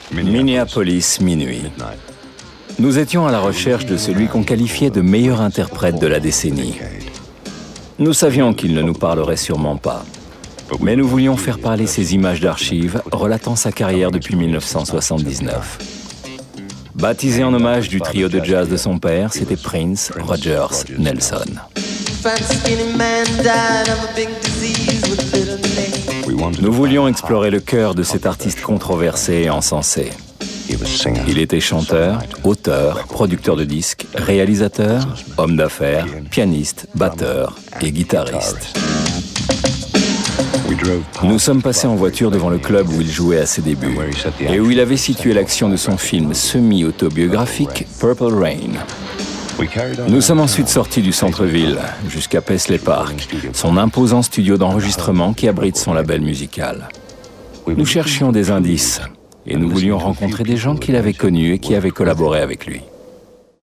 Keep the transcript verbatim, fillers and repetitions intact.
Minneapolis, minuit. Nous étions à la recherche de celui qu'on qualifiait de meilleur interprète de la décennie. Nous savions qu'il ne nous parlerait sûrement pas. Mais nous voulions faire parler ces images d'archives relatant sa carrière depuis mille neuf cent soixante-dix-neuf. Baptisé en hommage du trio de jazz de son père, c'était Prince, Rogers, Nelson. Nous voulions explorer le cœur de cet artiste controversé et encensé. Il était chanteur, auteur, producteur de disques, réalisateur, homme d'affaires, pianiste, batteur et guitariste. Nous sommes passés en voiture devant le club où il jouait à ses débuts et où il avait situé l'action de son film semi-autobiographique Purple Rain. Nous sommes ensuite sortis du centre-ville jusqu'à Paisley Park, son imposant studio d'enregistrement qui abrite son label musical. Nous cherchions des indices et nous voulions rencontrer des gens qu'il avait connus et qui avaient collaboré avec lui.